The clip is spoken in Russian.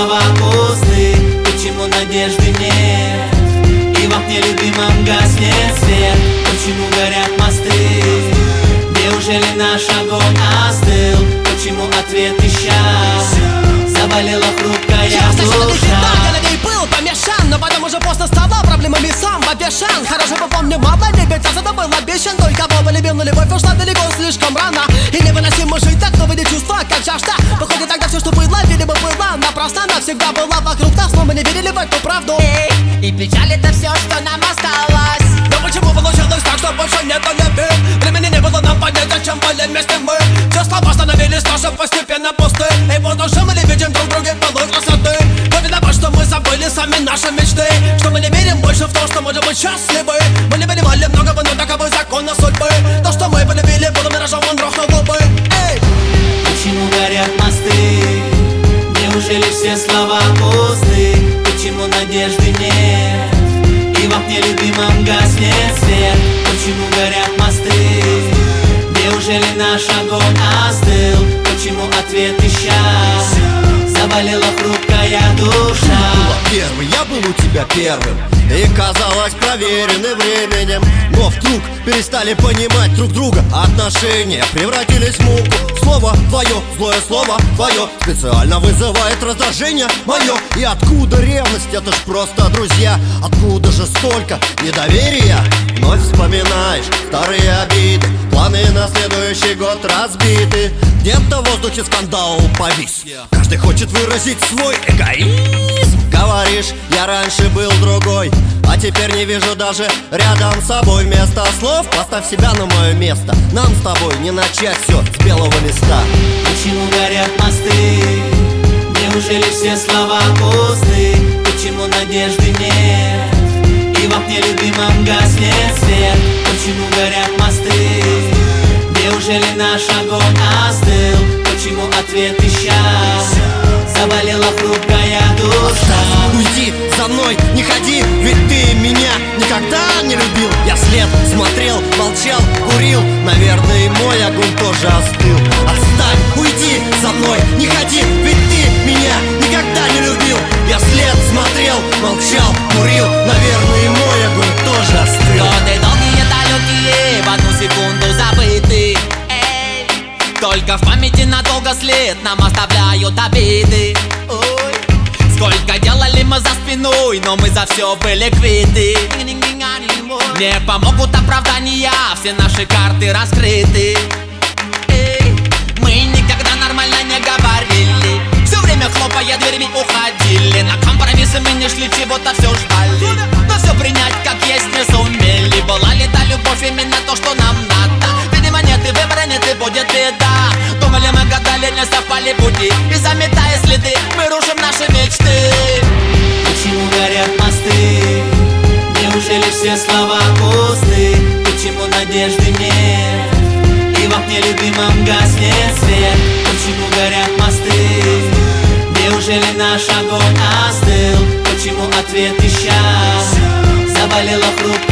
слова пусты? Почему надежды нет? И в окне любимом гаснет свет. Почему горят мосты? Неужели наш огонь остыл? Почему ответ исчез? Заболела хрупкая душа. Я на ней был помешан, но потом уже поздно стало проблемами сам обвешан. Хорошо бы помню, мама не биться, зато был обещан. Только Бога любил, но любовь ушла далеко слишком рано. И невыносимо жить так, но были чувства, как жажда. Выходит, тогда все, что было, видимо, было напрасно. Навсегда была вокруг нас, но мы не верили в эту правду. И печаль — это все, что нам осталось. Но почему получилось так, что больше нет любви? Времени не было нам понять, зачем были вместе мы. Все слова становились тоже постепенно пусты. И вот уже мы не видим друг друга былой красоты. Но виноват, что мы забыли сами наши мечты. Что мы не верим больше в то, что можем быть счастливы. Мы не понимали многого, но таковы законы судьбы. То, что мы полюбили, было миражом, он рухнул губы. Почему горят мосты? Неужели все слова пусты? Почему надежды нет? И в окне любимом гаснет свет. Почему горят мосты? Неужели наш огонь остыл? Почему ответ исчез? Заболела хрупкая душа. Первый, я был у тебя первым, и казалось проверены временем. Но вдруг перестали понимать друг друга. Отношения превратились в муку. Слово твое, злое слово твое специально вызывает раздражение мое. И откуда ревность? Это ж просто друзья. Откуда же столько недоверия? Вновь вспоминаешь старые обиды. Планы на следующий год разбиты. Где-то в воздухе скандал повис. Каждый хочет выразить свой эгоизм. Говоришь, я раньше был другой, а теперь не вижу даже рядом с собой. Вместо слов поставь себя на мое место. Нам с тобой не начать все с белого листа. Почему горят мосты? Неужели все слова пусты? Почему надежды нет? И в окне любимом гаснет свет. Почему горят мосты? Неужели наш огонь остыл? Почему ответ исчез? Заболела хрупкая душа. Уйди за мной, не ходи, ведь ты меня никогда не любил. Я вслед смотрел, молчал, курил. Наверное, и мой огонь тоже остыл. Отстань, уйди за мной, не ходи, ведь ты меня никогда не любил. Я вслед смотрел, молчал, курил. Наверное, и мой огонь тоже остыл. Годы долгие, далекие, в одну секунду забыты. Только в памяти надолго след нам оставляют обиды. Ой. Сколько делали мы за спиной, но мы за все были квиты. Не помогут оправдания, все наши карты раскрыты. Мы никогда нормально не говорили, все время хлопая дверьми уходили. На компромиссы мы не шли, чего-то все ждали, но все принять как есть не сумели. Была ли та любовь именно то, что нам надо? Видимо нет, и выбора нет, и будет беда. Думали мы, гадали, не совпали пути, и заметая следы, мы рушим наши мечты. Почему горят мосты? Неужели все слова пусты? Почему надежды нет? И в окне любимом гаснет свет. Почему горят мосты? Неужели наш огонь остыл? Почему ответ исчез? Заболела хрупкая